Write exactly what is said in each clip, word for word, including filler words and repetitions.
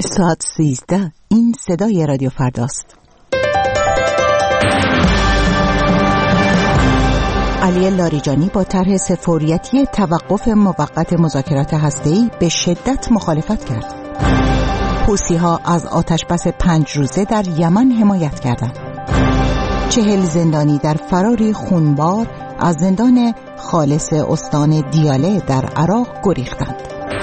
ساعت سیزده. این صدای رادیو فرداست. علی لاریجانی با طرح سه فوریتی توقف موقت مذاکرات هسته‌ای به شدت مخالفت کرد. حوثی‌ها از آتشبس پنج روزه در یمن حمایت کردند. چهل زندانی در فراری خونبار از زندان خالص استان دیاله در عراق گریختند.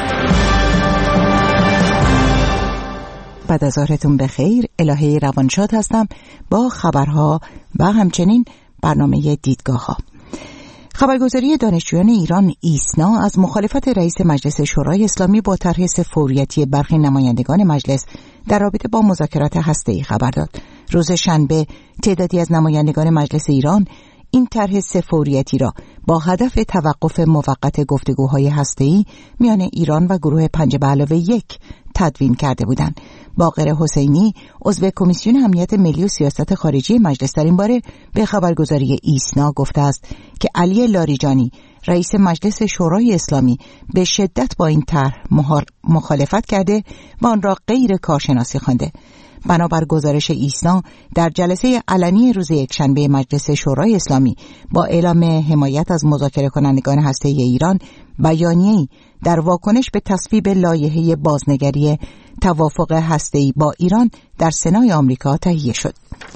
بعد از ظهرتون بخیر. الهه روانشاد هستم با خبرها و همچنین برنامه دیدگاه ها. خبرگزاری دانشجویان ایران ایسنا از مخالفت رئیس مجلس شورای اسلامی با طرح سه فوریتی برخی نمایندگان مجلس در رابطه با مذاکرات هسته‌ای خبر داد. روز شنبه تعدادی از نمایندگان مجلس ایران این طرح سه فوریتی را با هدف توقف موقت گفتگوهای هسته‌ای میان ایران و گروه پنج به علاوه یک تدوین کرده بودند. باقر حسینی عضو کمیسیون امنیت ملی و سیاست خارجی مجلس در این باره به خبرگزاری ایسنا گفته است که علی لاریجانی رئیس مجلس شورای اسلامی به شدت با این طرح مخالفت کرده و آن را غیر کارشناسی خوانده. بنابر گزارش ایسنا در جلسه علنی روز یکشنبه مجلس شورای اسلامی با اعلام حمایت از مذاکره کنندگان هسته‌ای ایران، بیانیه‌ای در واکنش به تصویب لایحه بازنگری توافق هسته‌ای با ایران در سنای آمریکا تهیه شد.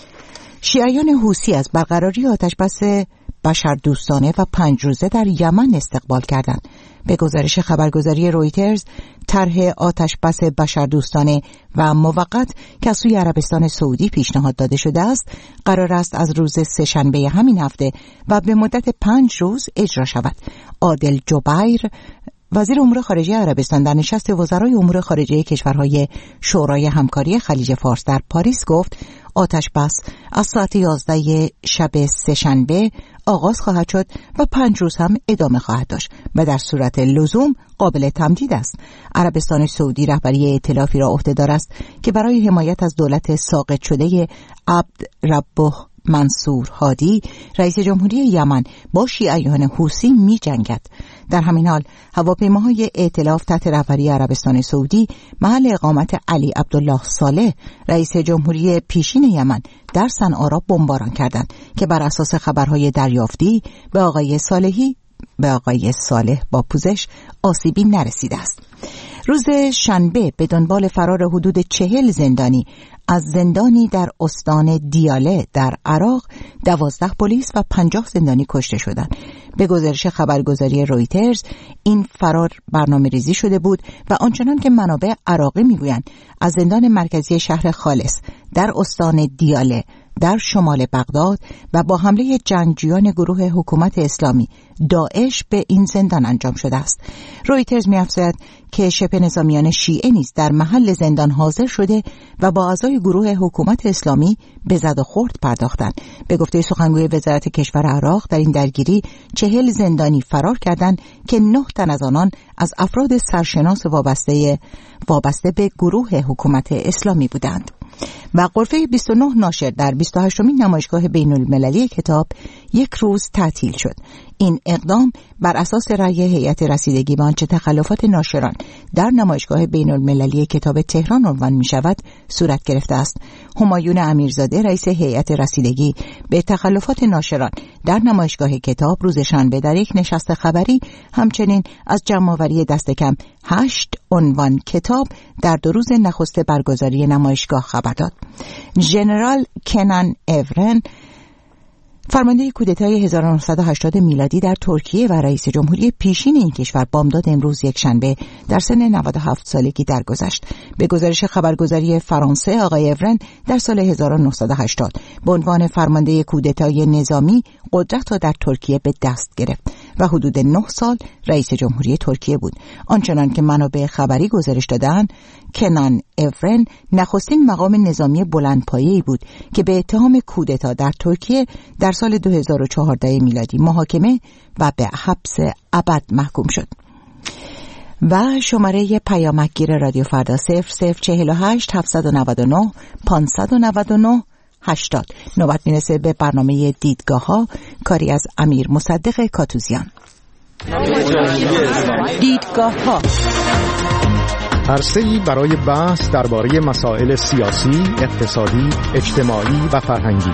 شیعیان حوثی از برقراری آتشبس بشردوستانه و پنج روزه در یمن استقبال کردند. به گزارش خبرگزاری رویترز، طرح آتشبس بشردوستانه و موقت که از سوی عربستان سعودی پیشنهاد داده شده است، قرار است از روز سه‌شنبه همین هفته و به مدت پنج روز اجرا شود. عادل جبیر، وزیر امور خارجه عربستان، در نشست وزرای امور خارجه کشورهای شورای همکاری خلیج فارس در پاریس گفت آتش بس از ساعت یازده شب سه‌شنبه آغاز خواهد شد و پنج روز هم ادامه خواهد داشت و در صورت لزوم قابل تمدید است. عربستان سعودی رهبری ائتلافی را عهده‌دار است که برای حمایت از دولت ساقط شده عبد ربه منصور هادی رئیس جمهوری یمن با شیعیان حوثی می جنگد. در همین حال هواپیماهای ائتلاف تحت رهبری عربستان سعودی محل اقامت علی عبدالله صالح رئیس جمهوری پیشین یمن در صنعا را بمباران کردند که بر اساس خبرهای دریافتی به آقای صالحی به آقای صالح با پوزش آسیبی نرسیده است. روز شنبه به دنبال فرار حدود چهل زندانی از زندانی در استان دیاله در عراق، دوازده پلیس و پنجاه زندانی کشته شدند. به گزارش خبرگزاری رویترز، این فرار برنامه ریزی شده بود و آنچنان که منابع عراقی میگویند از زندان مرکزی شهر خالص در استان دیاله در شمال بغداد و با حمله جنگجویان گروه حکومت اسلامی داعش به این زندان انجام شده است. رویترز می‌افزاید که شبه نظامیان شیعه نیز در محل زندان حاضر شده و با اعضای گروه حکومت اسلامی به زد و خورد پرداختند. به گفته سخنگوی وزارت کشور عراق، در این درگیری چهل زندانی فرار کردند که نه تن از آنان از افراد سرشناس وابسته وابسته به گروه حکومت اسلامی بودند. و غرفه بیست و نه ناشر در بیست و هشتمین نمایشگاه بین المللی کتاب یک روز تعطیل شد. این اقدام بر اساس رأی هیئت رسیدگی به آنچه تخلفات ناشران در نمایشگاه بین المللی کتاب تهران عنوان می شود صورت گرفته است. همایون امیرزاده رئیس هیئت رسیدگی به تخلفات ناشران در نمایشگاه کتاب روز شنبه در یک نشست خبری همچنین از جمع‌آوری دست کم هشت عنوان کتاب در دو روز نخست برگزاری نمایشگاه خبر داد. ژنرال کنان اورن، فرمانده کودتای هزار و نهصد و هشتاد میلادی در ترکیه و رئیس جمهوری پیشین این کشور، بامداد امروز یک شنبه در سن نود و هفت سالگی درگذشت. به گزارش خبرگزاری فرانسه، آقای اورن در سال هزار و نهصد و هشتاد به عنوان فرمانده کودتای نظامی قدرت را در ترکیه به دست گرفت و حدود نه سال رئیس جمهوری ترکیه بود. آنچنان که منابع خبری گزارش دادند، کنان اورن نخستین مقام نظامی بلندپایه‌ای بود که به اتهام کودتا در ترکیه در سال دو هزار و چهارده میلادی محاکمه و به حبس ابد محکوم شد. و شماره پیامکگیر رادیو فردا صفر صفر چهل و هشت هفتصد و نود و نه پانصد و نود و نه هشتاد. نوبت میرسه به برنامه دیدگاه ها، کاری از امیر مصدق کاتوزیان. دیدگاه ها. عرصه‌ای برای بحث درباره مسائل سیاسی، اقتصادی، اجتماعی و فرهنگی.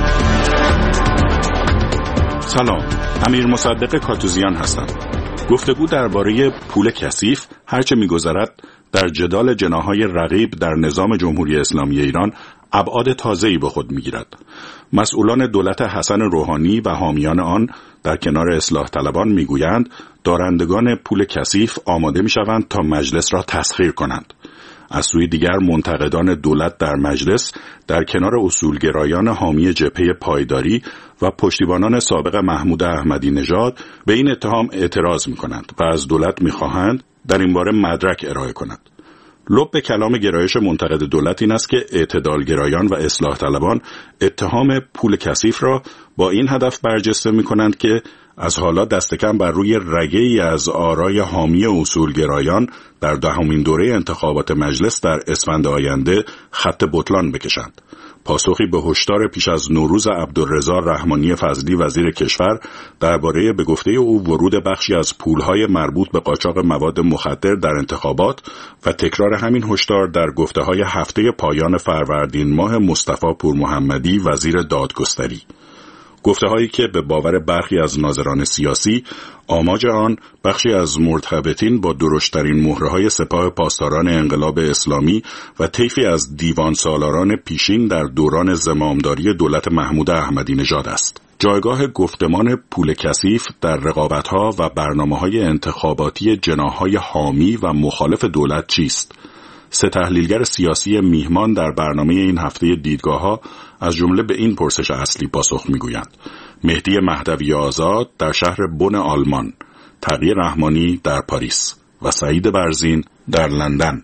سلام، امیر مصدق کاتوزیان هستم. گفتگو درباره پول کثیف هرچه می‌گذرد در جدال جناح‌های رقیب در نظام جمهوری اسلامی ایران ابعاد تازه‌ای به خود می‌گیرد. مسئولان دولت حسن روحانی و حامیان آن در کنار اصلاح طلبان می‌گویند دارندگان پول کثیف آماده می‌شوند تا مجلس را تسخیر کنند. از سوی دیگر منتقدان دولت در مجلس در کنار اصولگرایان حامی جبهه پایداری و پشتیبانان سابق محمود احمدی نژاد به این اتهام اعتراض می‌کنند و از دولت می‌خواهند در این باره مدرک ارائه کند. لب کلام گرایش منتقد دولت این است که اعتدالگرایان و اصلاح طلبان اتهام پول کثیف را با این هدف برجسته می‌کنند که از حالا دست کم بر روی رگه‌ای از آرای حامی اصولگرایان در دهمین دوره انتخابات مجلس در اسفند آینده خط بطلان بکشند. پاسخی به هشدار پیش از نوروز عبدالرضا رحمانی فضلی وزیر کشور درباره به گفته او ورود بخشی از پولهای مربوط به قاچاق مواد مخدر در انتخابات و تکرار همین هشدار در گفته‌های هفته پایان فروردین ماه مصطفی پورمحمدی وزیر دادگستری. گفته‌هایی که به باور برخی از ناظران سیاسی آماج آن بخشی از مرتبطین با درشترین مهره‌های سپاه پاسداران انقلاب اسلامی و طیفی از دیوان سالاران پیشین در دوران زمامداری دولت محمود احمدی نژاد است. جایگاه گفتمان پول کثیف در رقابت‌ها و برنامه‌های انتخاباتی جناح‌های حامی و مخالف دولت چیست؟ سه تحلیلگر سیاسی میهمان در برنامه این هفته دیدگاه‌ها از جمله به این پرسش اصلی پاسخ می‌گویند. مهدی مهدوی آزاد در شهر بن آلمان، تقی رحمانی در پاریس و سعید برزین در لندن.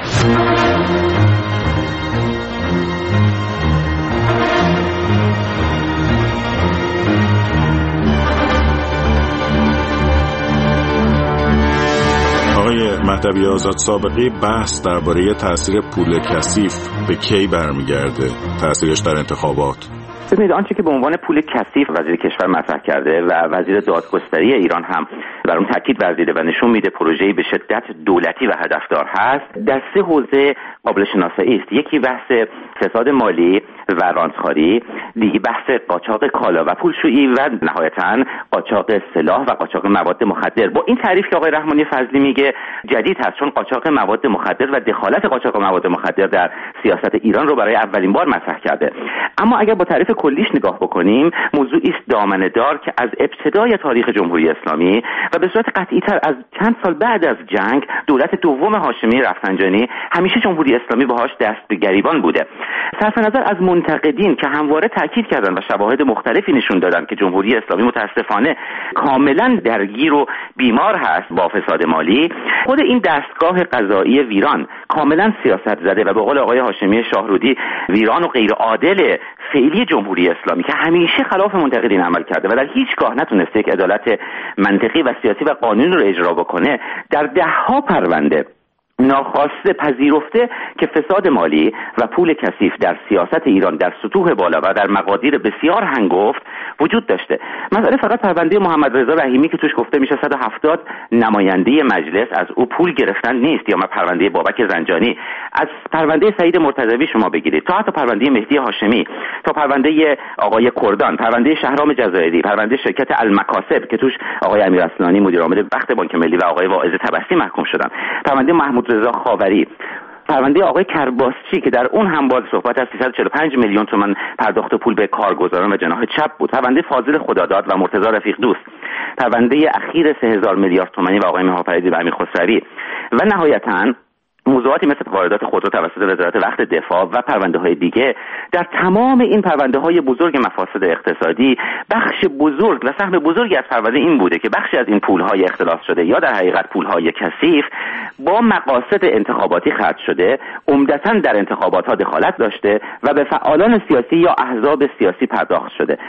مهدوی آزاد، سابقه بحث درباره تاثیر پول کثیف به کی برمیگرده؟ تاثیرش در انتخابات؟ ببینید، آنچه که به عنوان پول کثیف وزیر کشور مطرح کرده و وزیر دادگستری ایران هم بر اون تاکید ورزیده و نشون میده پروژه‌ای به شدت دولتی و هدفدار هست، در سه حوزه قابل شناسایی است. یکی بحث فساد مالی و رانتخواری، دیگه بحث قاچاق کالا و پولشویی و نهایتاً قاچاق سلاح و قاچاق مواد مخدر. با این تعریف که آقای رحمانی فضلی میگه جدید هست، چون قاچاق مواد مخدر و دخالت قاچاق مواد مخدر در سیاست ایران رو برای اولین بار مطرح کرده. اما اگر با تعریف کلیش نگاه بکنیم، موضوعی است دامنه‌دار که از ابتدای تاریخ جمهوری اسلامی و به صورت قطعی‌تر از چند سال بعد از جنگ دولت دوم هاشمی رفسنجانی همیشه جمهوری اسلامی باهاش دست به گریبان بوده. صرف نظر از منتقدین که همواره تاکید کردن و شواهد مختلفی نشون دادن که جمهوری اسلامی متاسفانه کاملا درگیر و بیمار هست با فساد مالی، خود این دستگاه قضایی ویران کاملا سیاست زده و به قول آقای هاشمی شاهرودی ویران و غیر عادل فعلی جمهوری اسلامی که همیشه خلاف منتقدین عمل کرده و در هیچگاه نتونسته یک عدالت منطقی و سیاسی و قانونی رو اجرا بکنه، در ده‌ها پرونده ناخواسته پذیرفته که فساد مالی و پول کثیف در سیاست ایران در سطوح بالا و در مقادیر بسیار هنگفت وجود داشته. مسئله فقط پرونده محمد رضا رحیمی که توش گفته میشه صد و هفتاد نماینده مجلس از او پول گرفتن نیست، یا پرونده بابک زنجانی، از پرونده سعید مرتضوی شما بگیرید تا حتی پرونده مهدی هاشمی، تا پرونده آقای کردان، پرونده شهرام جزایری، پرونده شرکت المکاسب که توش آقای امیر اصلانی مدیر عامل وقت بانک ملی و آقای واعظ تبسی محکوم شدن، پرونده محمود رضا خاوری، پرونده آقای کرباسچی که در اون هم باز صحبت از سیصد و چهل و پنج میلیون تومان پرداخت پول به کارگزاران و جناح چپ بود، پرونده فاضل خداداد و مرتضی رفیق دوست، پرونده اخیر سه هزار میلیارد تومانی و آقای مهاپریدی و امیر خسروی و نهایتاً موضوعاتی مثل واردات خودرو توسط وزارت وقت دفاع و پرونده های دیگه. در تمام این پرونده های بزرگ مفاسد اقتصادی بخش بزرگ و سهم بزرگی از پرونده این بوده که بخشی از این پول های اختلاس شده یا در حقیقت پول های کثیف با مقاصد انتخاباتی خرج شده، عمدتاً در انتخابات ها دخالت داشته و به فعالان سیاسی یا احزاب سیاسی پرداخت شده.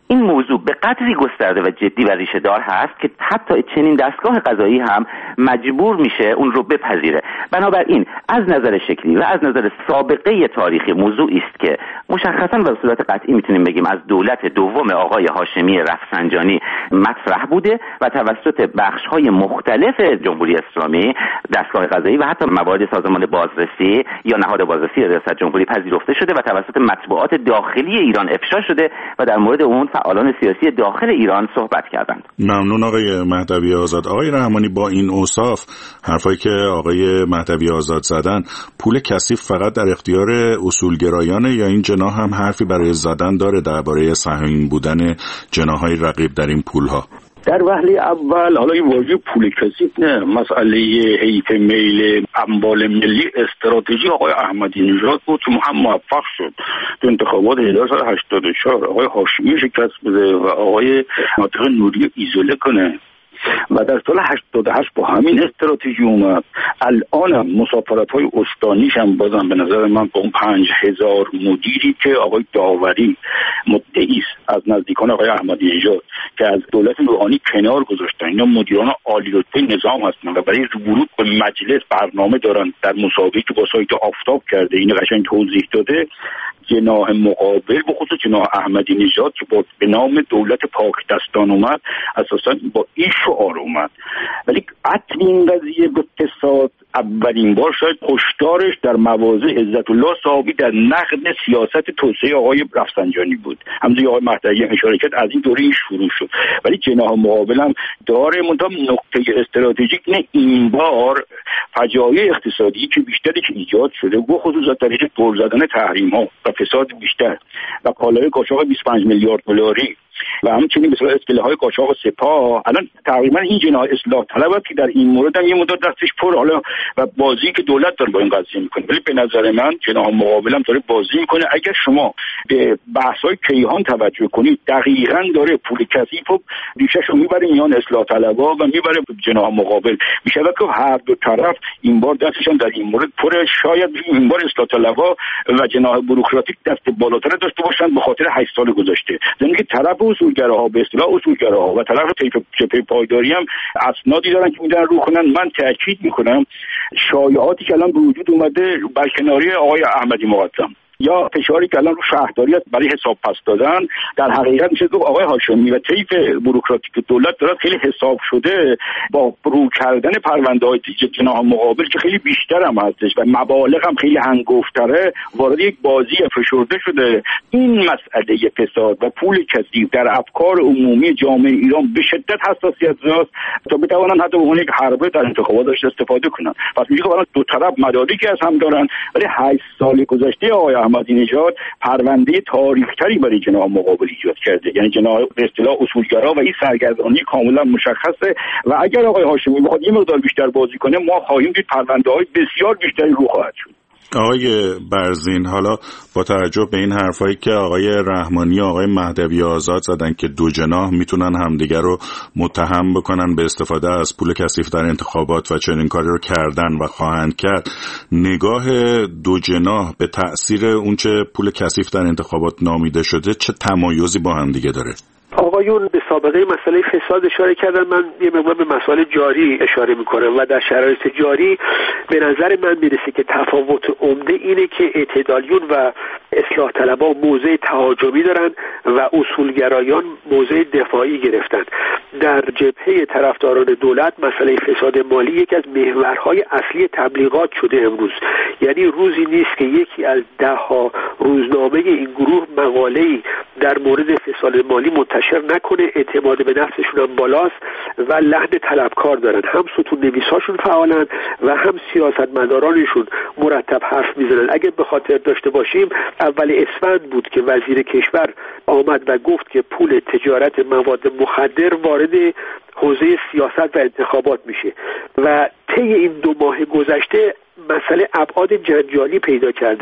این موضوع به قدری گسترده و جدی و ریشه دار هست که حتی چنین دستگاه قضایی هم مجبور میشه اون رو بپذیره. بنابراین از نظر شکلی و از نظر سابقه تاریخی موضوعی است که مشخصاً و به صورت قطعی میتونیم بگیم از دولت دوم آقای هاشمی رفسنجانی مطرح بوده و توسط بخش‌های مختلف جمهوری اسلامی، دستگاه قضایی و حتی موارد سازمان بازرسی یا نهاد بازرسی ریاست جمهوری پذیرفته شده و توسط مطبوعات داخلی ایران افشا شده و در مورد اون فعالان سیاسی داخل ایران صحبت کردند. ممنون آقای مهدوی آزاد. آقای رحمانی، با این اوصاف حرفایی که آقای مهدوی آزاد زدن، پول کثیف فقط در اختیار اصولگرایانه یا این جناح هم حرفی برای زدن داره درباره سهیم بودن جناح‌های رقیب در این پول‌ها؟ در وهله اول حالا این واژه پول کثیف نه، مسئله حیف میل اموال ملی استراتژی آقای احمدی نژاد بود که هم موفق شد تو انتخابات هزار و سیصد و هشتاد و چهار آقای هاشمی شکست بده و آقای ناطق نوری ایزوله کنه و در سال هشتاد و هشت با همین استراتژی اومد. الان مسافرت‌های استانیش هم بازم به نظر من با اون پنج هزار مدیری که آقای داوری مدعی است از نزدیکان آقای احمدی نژاد که از دولت روحانی کنار گذاشتن، اینا مدیران عالی رتبه نظام هستن و برای ورود به مجلس برنامه دارن. در مسابقه که با سایت آفتاب کرده این قشنگ توضیح داده، جناح مقابل به خصوص جناح احمدی نژاد که با به نام دولت پاک دستان اومد، اساسا با این شعار اومد. ولی قطع این قضیه به فساد اولین بار شاید هشدارش در مواضع عزت الله صاحبی در نقد سیاست توسعه آقای رفسنجانی بود. همونجوری آقای مهدوی اشاره کرد از این دوره این شروع شد. ولی جناح مقابل هم داره منتها نقطه استراتژیک نه این بار فجایع اقتصادی که بیشتری که ایجاد شده و خصوصا در طریق دور زدن تحریم ها و فساد بیشتر و کالای قاچاق بیست و پنج میلیارد دلاری و همچنین مثلا اسکله های قاچاق سپاه، الان تقریبا این جناح اصلاح طلب که در این مورد هم یه مدت دستش پر حالا و بازی که دولت داره با این قضیه میکنه. ولی به نظر من جناح مقابلم داره بازی میکنه. اگر شما به بحث‌های کیهان توجه کنید، دقیقاً داره پول کثیف و ریشه‌شو میبره میان اصلاح طلبها و میبره جناح مقابل. میشه که هر دو طرف این بار دستشون در این مورد پر، شاید این بار اصلاح طلبها و جناح بوروکراتیک دست بالاتر داشته باشن به خاطر هشت سال گذشته. زمین که طرف اصولگراها به اصطلاح اصولگراها و طرف جبهه پایداری هم اسنادی دارن که میدن رو کنن. من تاکید میکنم شایعاتی که الان به وجود اومده برکناری آقای احمدی مقدم یا فشاری که الان رو شهرداری برای حساب پس دادن، در حقیقت میشه گفت آقای هاشمی و طیف بوروکراتیک دولت داره خیلی حساب شده با رو کردن پرونده‌های جناح مقابل که خیلی بیشتر هم هستش و مبالغ هم خیلی هنگفتره، وارد یک بازی فشرده شده. این مسئله فساد و پول کثیف در افکار عمومی جامعه ایران به شدت حساسیت داره تا بتوانن حتی به عنوان یک حربه در انتخاباتش استفاده کنن. پس میگه الان دو طرف مدارکی از هم دارن، ولی هشت سال گذشته آقای احمدی نژاد پرونده تاریخ‌تری برای جناح مقابل ایجاد کرده، یعنی جناح به اصطلاح اصولگرا و این سرگردانی کاملا مشخصه و اگر آقای هاشمی بخواد یه مقدار بیشتر بازی کنه ما خواهیم دید پرونده‌های بسیار بیشتری رو خواهد شد. آقای برزین، حالا با توجه به این حرفایی که آقای رحمانی و آقای مهدوی آزاد زدن که دو جناح میتونن همدیگر رو متهم بکنن به استفاده از پول کثیف در انتخابات و چنین کاری رو کردن و خواهند کرد، نگاه دو جناح به تأثیر اونچه پول کثیف در انتخابات نامیده شده چه تمایزی با همدیگه داره؟ آقایون به سابقه مسئله فساد اشاره کردن، من یه مقدار به مسائل جاری اشاره میکنم و در شرایط جاری به نظر من میرسه که تفاوت عمده اینه که اعتدالیون و اصلاح طلبها موضع تهاجمی دارن و اصولگرایان موضع دفاعی گرفتن. در جبهه طرفداران دولت مسئله فساد مالی یکی از محورهای اصلی تبلیغات شده امروز. یعنی روزی نیست که یکی از ده ها روزنامه این گروه مقاله‌ای در مورد فساد مالی منتشر نکنه. اعتماد به نفسشون هم بالاست و لحن طلبکار دارن. هم ستون نویساشون فعالن و هم سیاستمدارانشون مرتب حرف میزنن. اگه به خاطر داشته باشیم اول اسفند بود که وزیر کشور آمد و گفت که پول تجارت مواد مخدر وارد حوزه سیاست و انتخابات میشه و طی این دو ماه گذشته مسئله ابعاد جنجالی پیدا کرده.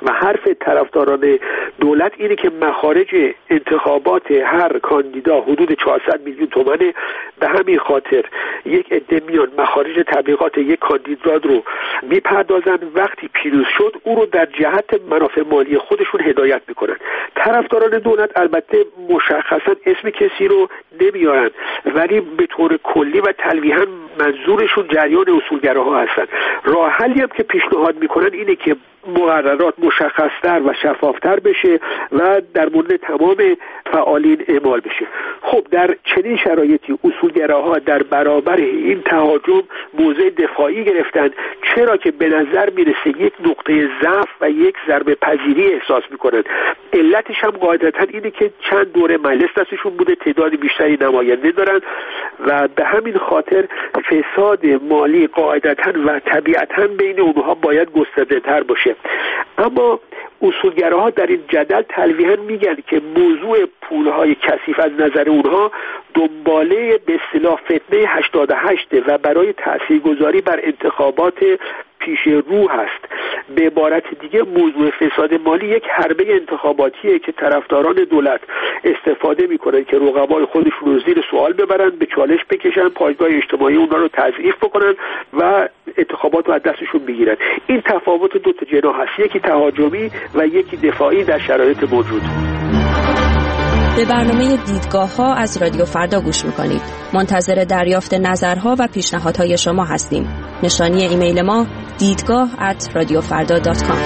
و حرف طرفداران دولت اینه که مخارج انتخابات هر کاندیدا حدود چهارصد میلیون تومانه. به همین خاطر یک عده میان مخارج تبلیغات یک کاندیدا رو میپردازن، وقتی پیروز شد او رو در جهت منافع مالی خودشون هدایت میکنن. طرفداران دولت البته مشخصا اسم کسی رو نمیارن، ولی به طور کلی و تلویحا منظورشون جریان اصولگراها هستن. راه حلی هم که پیشنهاد میکنن اینه که مقررات مشخصتر و شفافتر بشه و در مورد تمام فعالین اعمال بشه. خب در چنین شرایطی اصولگراها در برابر این تهاجم موضع دفاعی گرفتن، چرا که به نظر میرسه یک نقطه ضعف و یک ضربه پذیری احساس میکنن. علتش هم قاعدتا اینه که چند دوره مجلس دستشون بوده، تعداد بیشتری نماینده دارن و به همین خاطر فساد مالی قاعدتا و طبیعتا بین اونها باید گسترده تر باشه. اما اصولگراها در این جدل تلویحا میگن که موضوع پولهای کثیف از نظر اونها دنباله به اصطلاح فتنه هشتاد و هشت و برای تاثیرگذاری بر انتخابات پیش رو هست. به عبارت دیگه موضوع فساد مالی یک حربه انتخاباتیه که طرفداران دولت استفاده میکنن که رقبای خودشون رو زیر سوال ببرن، به چالش بکشن، پایگاه اجتماعی اونها رو تضعیف بکنن و انتخابات رو از دستشون بگیرن. این تفاوت دو تا جناح هست، یکی تهاجمی و یکی دفاعی در شرایط موجود. به برنامه دیدگاه ها از رادیو فردا گوش میکنید. منتظر دریافت نظرها و پیشنهادهای شما هستیم. نشانی ایمیل ما دیدگاه ات رادیو فردا دات کام.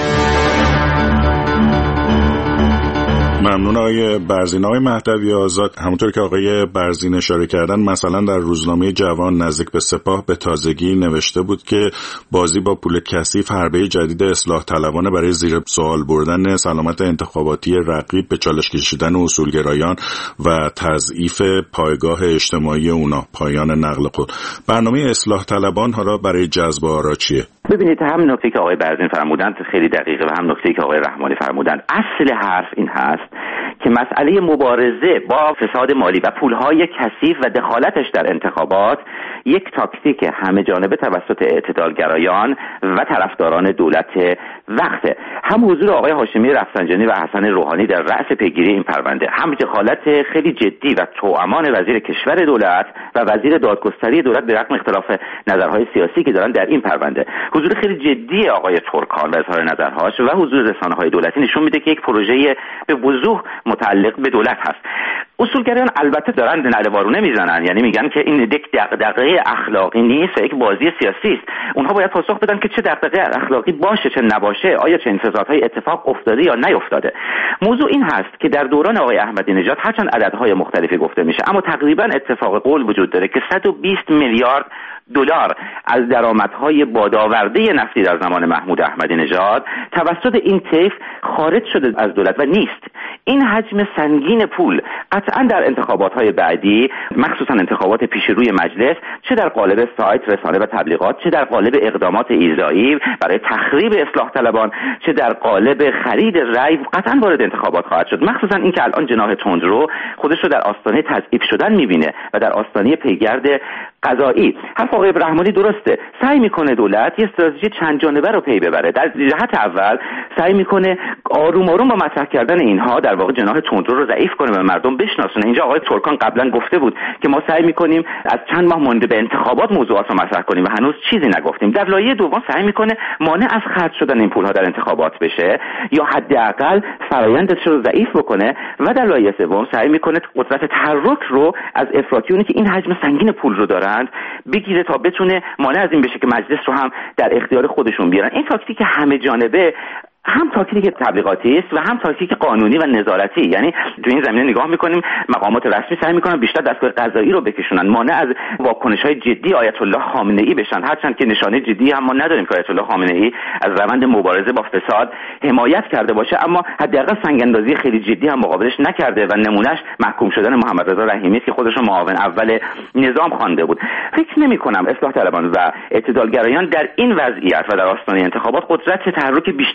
ممنون آقای برزین. آقای مهدوی آزاد، همونطور که آقای برزین اشاره کردن، مثلا در روزنامه جوان نزدیک به سپاه به تازگی نوشته بود که بازی با پول کثیف حربه جدید اصلاح طلبانه برای زیر سوال بردن سلامت انتخاباتی رقیب، به چالش کشیدن اصولگرایان و تضعیف پایگاه اجتماعی اونا، پایان نقل قول. برنامه اصلاح طلبان حالا برای جذب آرا چیه؟ ببینید، هم نکته که آقای برزین فرمودند خیلی دقیقه و هم نکته که آقای رحمانی فرمودند. اصل حرف این هست که مسئله مبارزه با فساد مالی و پولهای کثیف و دخالتش در انتخابات یک تاکتیک همه جانبه توسط اعتدالگرایان و طرفداران دولت وقته. هم حضور آقای هاشمی رفسنجانی و حسن روحانی در رأس پیگیری این پرونده، هم دخالت خیلی جدی و توامان وزیر کشور دولت و وزیر دادگستری دولت به رغم اختلاف نظرهای سیاسی که دارن در این پرونده، حضور خیلی جدی آقای ترکان و اظهار نظرهاش و حضور رسانه‌های دولتی نشون میده که یک پروژه به وضوح متعلق به دولت هست. اصولگرایان البته دارن نله‌وارونه میزنن، یعنی میگن که این یک دغدغه اخلاقی نیست و یک بازی سیاسی است. اونها باید پاسخ بدن که چه دغدغه اخلاقی باشه چه نباشه، آیا چه فسادهای اتفاق افتاده یا نیفتاده. موضوع این هست که در دوران آقای احمدی نژاد هرچند عددهای مختلفی گفته میشه، اما تقریبا اتفاق قول وجود داره که صد و بیست میلیارد دلار از درآمدهای بادآورده نفتی در زمان محمود احمدی نژاد توسط این طیف خارج شده از دولت و نیست. این حجم سنگین پول قطعا در انتخابات‌های بعدی، مخصوصا انتخابات پیش روی مجلس، چه در قالب سایت، رسانه و تبلیغات، چه در قالب اقدامات ایذایی برای تخریب اصلاح طلبان، چه در قالب خرید رأی، قطعا وارد انتخابات خواهد شد. مخصوصا اینکه الان جناح تندرو خودش رو در آستانه تضعیف شدن می‌بینه و در آستانه پیگرد قضایی. حرف آقای رحمانی درسته، سعی میکنه دولت یه استراتژی چند جانبه رو پی ببره. در جهت اول سعی میکنه آروم آروم با مطرح کردن اینها در واقع جناح تندرو رو ضعیف کنه و مردم بشناسونه. اینجا آقای ترکان قبلا گفته بود که ما سعی میکنیم از چند ماه مونده به انتخابات موضوعات رو مطرح کنیم و هنوز چیزی نگفتیم. در لایه دوم سعی میکنه مانع از خرج شدن این پولها در انتخابات بشه یا حداقل فرآیندش رو ضعیف بکنه و در لایه سوم سعی میکنه قدرت تحرک رو از افراطیونی که این حجم سنگین پول رو دارند بگیره تا بتونه مانع از این بشه که مجلس رو هم در اختیار خودشون بیارن. این تاکتیک همه جانبه هم تاکتیک تبلیغاتی است و هم تاکتیک قانونی و نظارتی. یعنی تو این زمینه نگاه میکنیم مقامات رسمی سعی میکنن بیشتر دستگاه قضایی رو بکشونن، مانع از واکنش‌های جدی آیت الله خامنه‌ای بشن، هرچند که نشانه جدی هم ما نداریم که آیت الله خامنه‌ای از روند مبارزه با فساد حمایت کرده باشه، اما حداقل سنگ‌اندازی خیلی جدی هم مقابلش نکرده و نمونهش محکوم شدن محمد رضا رحیمی است که خودش رو معاون اول نظام خوانده بود. فکر نمی‌کنم اصلاح طلبان و اعتدالگرایان در این وضعیت و در آستانه انتخابات قدرت تحرک بیشتری داشته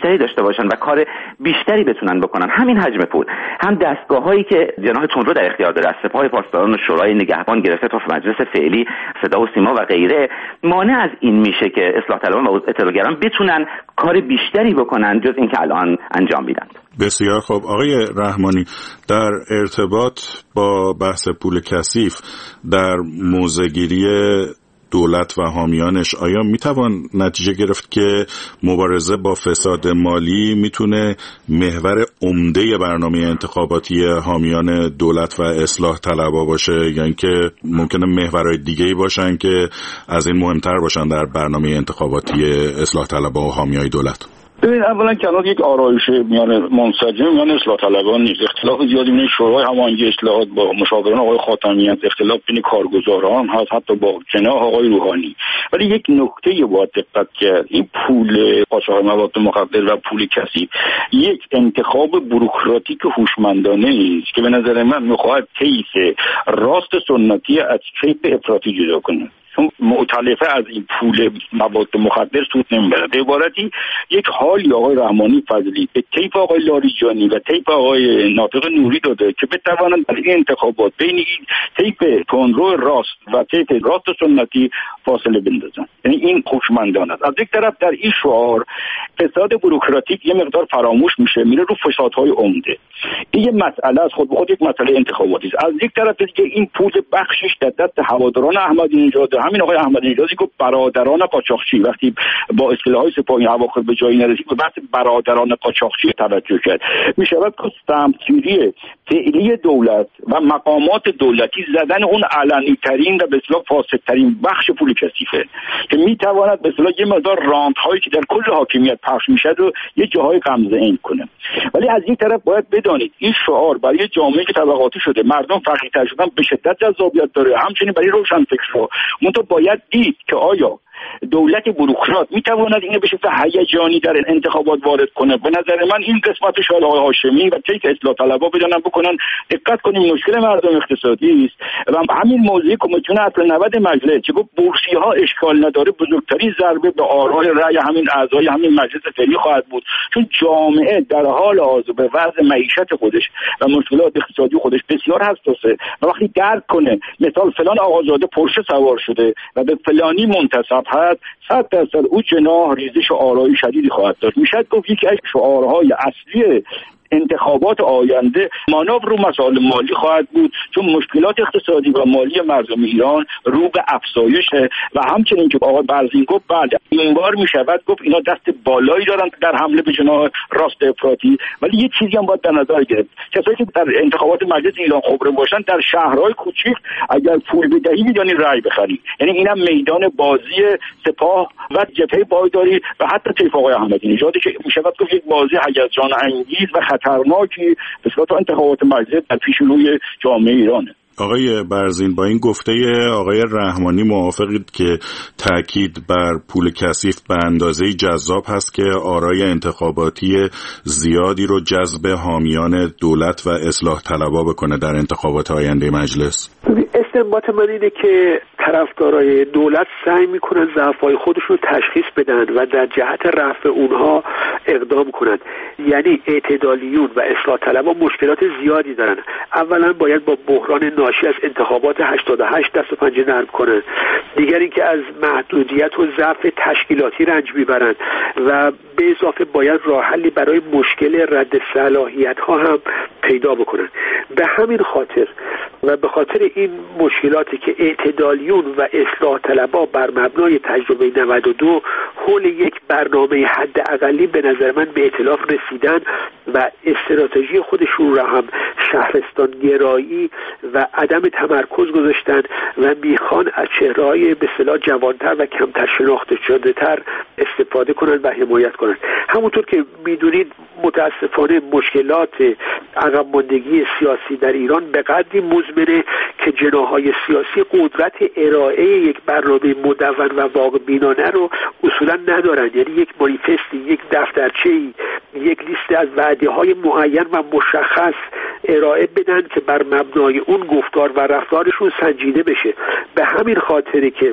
باشن و کار بیشتری بتونن بکنن، همین حجم پول، هم دستگاه‌هایی که جناح تندرو در اختیار داره، از سپاه پاسداران و شورای نگهبان گرفته تا مجلس فعلی صدا و سیما و غیره، مانع از این میشه که اصلاح طلبان و اطلاع‌گران بتونن کار بیشتری بکنن جز اینکه الان انجام میدن. بسیار خوب. آقای رحمانی، در ارتباط با بحث پول کثیف در موضع‌گیری دولت و حامیانش، آیا میتوان نتیجه گرفت که مبارزه با فساد مالی میتونه محور عمده برنامه انتخاباتی حامیان دولت و اصلاح طلبها باشه، یا اینکه ممکنه محورهای دیگه‌ای باشن که از این مهمتر باشن در برنامه انتخاباتی اصلاح طلبها و حامیای دولت؟ ببین، اولا که الان یک آرایش میان منسجم میان اصلاح طلبان نیست. اختلاف زیادی بین شورای هماهنگی اصلاحات با مشاوران آقای خاتمی هست، اختلاف بین کارگزاران هست، حتی با جناح آقای روحانی. ولی یک نکته باید دقت کرد، این پول قاچاق مواد مخدر و پول کثیف یک انتخاب بوروکراتیک هوشمندانه است که به نظر من میخواهد کیس راست سنتی از کیف افراطی جدا کنه. چون مؤتلفه از این پول مواد مخدر سود نمیبره. به عبارتی یک حالی آقای رحمانی فضلی به طیف آقای لاریجانی و طیف آقای ناطق نوری داده که بتوانند در این انتخابات بین این طیف تندرو راست و طیف راست سنتی فاصله بندازن. یعنی این هوشمندانه است. از یک طرف در این شعار فساد بوروکراتیک یه مقدار فراموش میشه، میره رو فسادهای عمده. این یه مسئله از خود به خود یک مسئله انتخاباتی است. از یک طرف دیگه این پول بخشش در دست هواداران احمدی نژاد، همین آقای احمدی نژادی که برادران قاچاقچی وقتی با اصطلاحات سپاهی اواخر به جایی نرسید به بحث برادران قاچاقچی توجه کرد. می شود که سمتگیری فعلی دولت و مقامات دولتی زدن اون علنی ترین و به اصطلاح فاسد ترین بخش پول کثیفه که می تواند به اصطلاح یه مقدار رانت هایی که در کل حاکمیت پخش میشه رو یه جاهای غمزه این کنه. ولی از این طرف باید بدانید این شعار برای جامعه که طبقاتی شده، مردم فقیرتر شدن، به شدت جذابیت داره. همچنین برای روشنفکرها منتها باید دید که آیا دولت بوروکرات میتواند اینو به شکل هیجانی در انتخابات وارد کنه. به نظر من این قسمت شال آقای هاشمی و طیف اصلاح طلبها بدونن بکنن. دقت کنیم مشکل مردم اقتصادی است و همین موضوع کمیسیون اصل نود مجلس که گفت بورسیه ها اشکال نداره، بزرگترین ضربه به آرای رأی همین اعضای همین مجلس فعلی خواهد بود، چون جامعه در حال حاضر به وضع معیشت خودش و مشکلات اقتصادی خودش بسیار حساسه و وقتی درک کنه مثال فلان آقازاده پرشه سوار شده و به فلانی منتسب هست، صد درصد او جناح ریزش آرایی شدیدی خواهد داشت. میشه گفت یکی از شعارهای اصلی انتخابات آینده مانور رو مسائل مالی خواهد بود، چون مشکلات اقتصادی و مالی مردم ایران رو به افزایشه و همچنین که آقای برزین گفت بعد این بار میشود گفت اینا دست بالایی دارن در حمله به جناح راست افراطی. ولی یه چیزی هم باید در نظر گرفت، کسایی که در انتخابات مجلس ایران خبره باشن در شهرهای کوچیک اگر پول بدهی میدونی رأی بخری. یعنی اینم میدان بازی سپاه و جبهه پایداری و حتی طیف آقای احمدی نژادی که میشود گفت یک بازی هیجان انگیز و خطرناکی به صورت انتخابات مجلس در پیش روی جامعه ایرانه. آقای برزین، با این گفته آقای رحمانی موافقید که تاکید بر پول کثیف به اندازه‌ای جذاب هست که آرای انتخاباتی زیادی رو جذب حامیان دولت و اصلاح طلبها بکنه در انتخابات آینده مجلس؟ استنباط من اینه که طرفدارای دولت سعی میکنن ضعف‌های خودشون تشخیص بدن و در جهت رفع اونها اقدام کنند. یعنی اعتدالیون و اصلاح طلبها مشکلات زیادی دارن. اولا باید با بحران ناشی از انتخابات هشتاد و هشت دست و پنجه نرم کنن. دیگر اینکه از محدودیت و ضعف تشکیلاتی رنج میبرن و به اضافه باید راه حلی برای مشکل رد صلاحیت ها هم پیدا بکنن. به همین خاطر و به خاطر این مشکلاتی که اعتدالیون و اصلاح طلبها بر مبنای تجربه نود و دو حول یک برنامه حداقلی به نظر من به ائتلاف رسیدن و استراتژی خودشون را هم شهرستان گرایی و عدم تمرکز گذاشتن و میخوان از چهره‌های به اصطلاح جوانتر و کمتر شناخته شده تر استفاده کنند و حمایت کنند. همونطور که میدونید متاسفانه مشکلات عقب ماندگی سیاسی در ایران به قدری مزمنه که جناح‌های سیاسی قدرت ارائه یک برنامه مدون و واقع بینانه رو اصولا ندارن. یعنی یک مانیفستی، یک دفترچه‌ای، یک لیست از وعده‌های معین و مشخص ارائه بدن که بر مبنای اون گفتار و رفتارشون سنجیده بشه. به همین خاطره که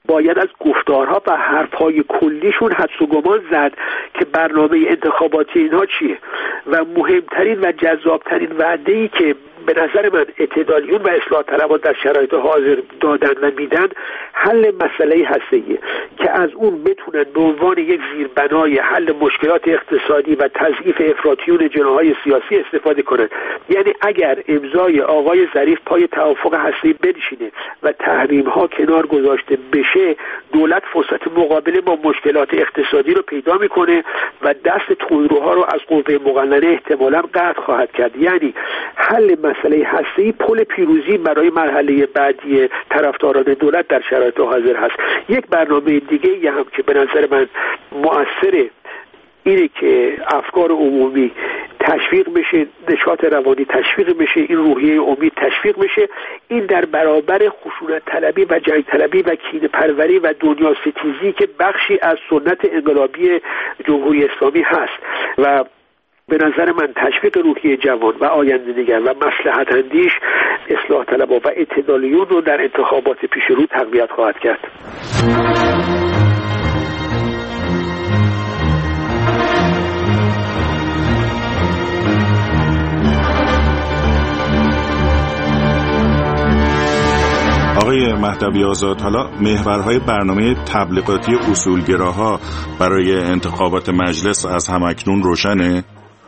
باید از گفتارها و حرفهای کلیشون حدس و گمان زد که برنامه انتخاباتی اینها چیه و مهمترین و جذابترین وعده‌ای که به نظر من اعتدالیون و اصلاح طلبان در شرایط حاضر دادن و میدن حل مسئله هسته‌ایه که از اون بتونن به عنوان یک زیربنای حل مشکلات اقتصادی و تضعیف افراطیون جناح‌های سیاسی استفاده کنن. یعنی اگر امضای آقای ظریف پای توافق هسته‌ای بنشینه و تحریم‌ها کنار گذاشته بشه، دولت فرصت مقابله با مشکلات اقتصادی رو پیدا میکنه و دست تندروها رو از قوه مقننه احتمالاً قطع خواهد کرد. یعنی حل مسئله هسته‌ای پل پیروزی برای مرحله بعدی طرفداران دولت در شرایط حاضر هست. یک برنامه دیگه هم که به نظر من مؤثره اینه که افکار عمومی تشویق بشه، نشاط روانی تشویق بشه، این روحیه امید تشویق بشه. این در برابر خشونت طلبی و جنگ طلبی و کینه پروری و دنیا ستیزی که بخشی از سنت انقلابی جمهوری اسلامی هست و به نظر من تشویق روحیه جوان و آینده نگر و مصلحت اندیش اصلاح طلبان و اعتدالیون رو در انتخابات پیش رو تقویت خواهد کرد. آقای مهدوی آزاد، حالا محورهای برنامه تبلیغاتی اصولگراها برای انتخابات مجلس از همکنون روشنه؟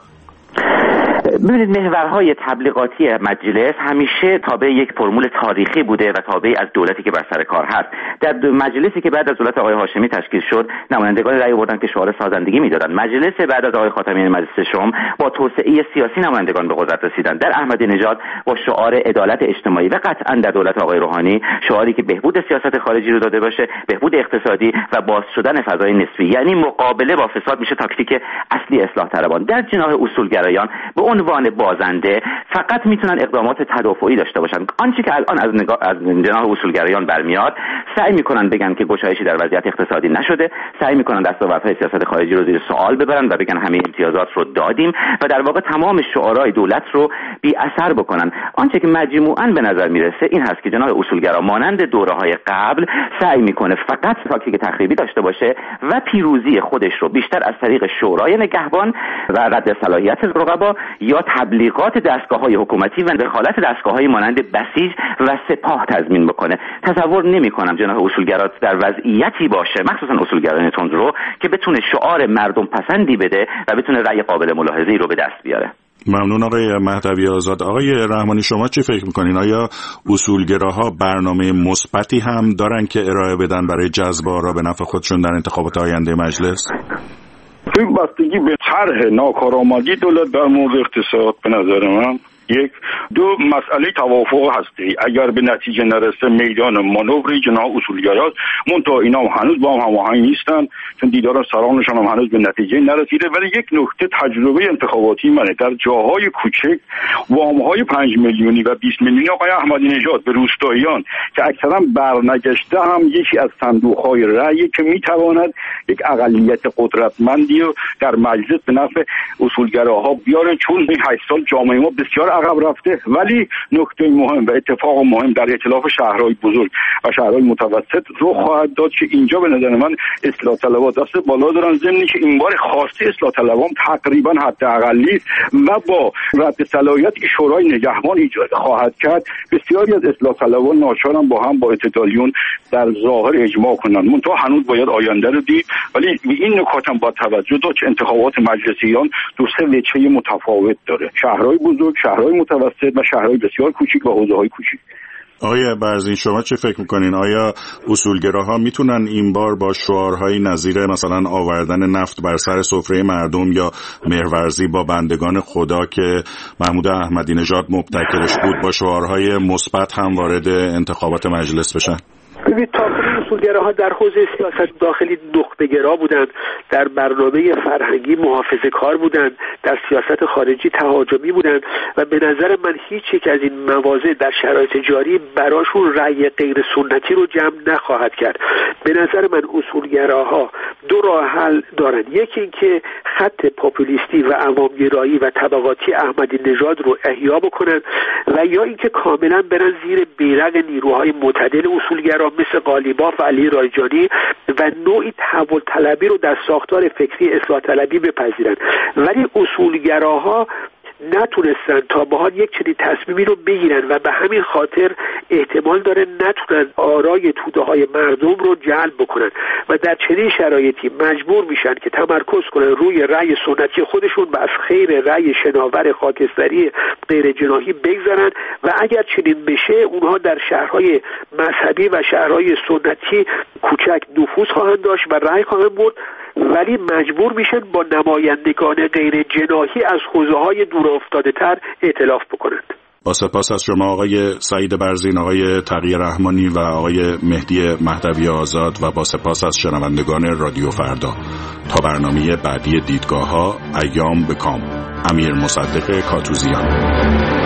ببینید، محورهای تبلیغاتی مجلس همیشه تابع یک فرمول تاریخی بوده و تابع از دولتی که بر سر کار هست. در مجلسی که بعد از دولت آقای هاشمی تشکیل شد، نمایندگان رأی آوردن که شعار سازندگی میدادن. مجلس بعد از آقای خاتمی مجلس ششم با توسعه سیاسی نمایندگان به قدرت رسیدن. در احمدی نژاد با شعار عدالت اجتماعی و قطعا در دولت آقای روحانی شعاری که بهبود سیاست خارجی رو داده باشه، بهبود اقتصادی و باز شدن فضای نسبی، یعنی مقابله با فساد، میشه تاکتیک اصلی اصلاح طلبان. در جناح اصولگرایان به عنوان بازنده فقط میتونن اقدامات تدافعی داشته باشن. آنچه که الان از نگاه از جناح اصولگرایان برمیاد، سعی میکنن بگن که گشایشی در وضعیت اقتصادی نشده، سعی میکنن دستاوردهای سیاست خارجی رو زیر سوال ببرن و بگن همه امتیازات رو دادیم و در واقع تمام شعارهای دولت رو بی اثر بکنن. آنچه که مجموعاً به نظر میرسه این هست که جناح اصولگرا مانند دوره‌های قبل سعی میکنه فقط تاکتیک تخریبی داشته باشه و پیروزی خودش رو بیشتر از طریق شورای نگهبان و رد صلاحیت رقبا یا تبلیغات دستگاه‌های حکومتی و دخالت دستگاه‌های مانند بسیج و سپاه تضمین بکنه. تصور نمی‌کنم جناح اصولگرا در وضعیتی باشه، مخصوصا اصولگرایان تندرو، که بتونه شعار مردم پسندی بده و بتونه رأی قابل ملاحظه‌ای رو به دست بیاره. ممنون آقای مهدوی آزاد. آقای رحمانی، شما چی فکر میکنین؟ آیا اصولگراها برنامه مثبتی هم دارن که ارائه بدن برای جذب آرا به نفع خودشون در انتخابات آینده مجلس؟ این بستگی به طرح ناکارآمدی دولت در مورد اقتصاد به نظر من یک دو مسئله توافق هستی. اگر به نتیجه نرسه میدان مانور جناح اصولگراست، منتها اینا هم هنوز با هم هماهنگ نیستن چون دیدار سرانشان هم هنوز به نتیجه نرسیده. ولی یک نکته تجربه انتخاباتی منه، در جاهای کوچک وام‌های پنج میلیونی و بیست میلیونی آقای احمدی نژاد به روستاییان که اکثرا برنگشته هم یکی از صندوق‌های رأی که میتواند یک اقلیت قدرتمندی رو در مجلس به نفع اصولگراها بیاره، چون این هشت سال جامعه ما بسیار عقب رفته. ولی نکته مهم و اتفاق مهم در ائتلاف شهرهای بزرگ و شهرهای متوسط رو خواهد داد که اینجا به نظر من اصلاح طلبان دست بالا دارن، ضمن که این بار خواسته اصلاح طلبان تقریبا حداقلی و با رد صلاحیت شورای نگهبان ایجاد خواهد کرد. بسیاری از اصلاح طلبان ناچارن با هم با اعتدالیون در ظاهر اجماع کنند، منتها هنوز باید آینده رو دید. ولی این نکات هم با توجه داشت که انتخابات مجلسیان دو سه وجهه متفاوت داره، شهرهای بزرگ، شهرهای متوسط و شهرهای بسیار کوچیک و حوزه‌های کوچیک. آقای برزین، شما چه فکر میکنین؟ آیا اصولگراها میتونن این بار با شعارهای نظیر مثلا آوردن نفت بر سر سفره مردم یا مهرورزی با بندگان خدا که محمود احمدی نژاد مبتکرش بود با شعارهای مثبت هم وارد انتخابات مجلس بشن؟ ببینید، تا اصولگراها در حوزه سیاست داخلی نخبه‌گرا بودند، در برنامه فرهنگی محافظه کار بودند، در سیاست خارجی تهاجمی بودند و به نظر من هیچ یک از این مواضع در شرایط جاری براشون رأی غیر سنتی رو جمع نخواهد کرد. به نظر من اصولگراها دو راه حل دارن، یکی این که خط پاپولیستی و عوامگرایی و طبقاتی احمدی نژاد رو احیا بکنن و یا اینکه کاملا برن زیر بیرق نیروهای معتدل اصولگرا مثل قالیباف فیلسوف علی رایجانی و نوعی تحول طلبی رو در ساختار فکری اصلاح طلبی بپذیرند، ولی اصولگراها نتونستن تا به حال یک چنین تصمیمی رو بگیرن و به همین خاطر احتمال داره نتونن آرای توده های مردم رو جلب بکنن و در چنین شرایطی مجبور میشن که تمرکز کنن روی رأی سنتی خودشون و از خیر رأی شناور خاکستری غیر جناحی بگذرن و اگر چنین بشه اونها در شهرهای مذهبی و شهرهای سنتی کوچک نفوذ خواهند داشت و رأی خواهند برد، ولی مجبور میشن با نمایندگان غیر جناحی از حوزه‌های دور افتاده تر ائتلاف بکنند. با سپاس از شما آقای سعید برزین، آقای تقی رحمانی و آقای مهدی مهدوی آزاد و با سپاس از شنوندگان رادیو فردا. تا برنامه بعدی دیدگاه‌ها، ایام به کام. امیر مصدق کاتوزیان.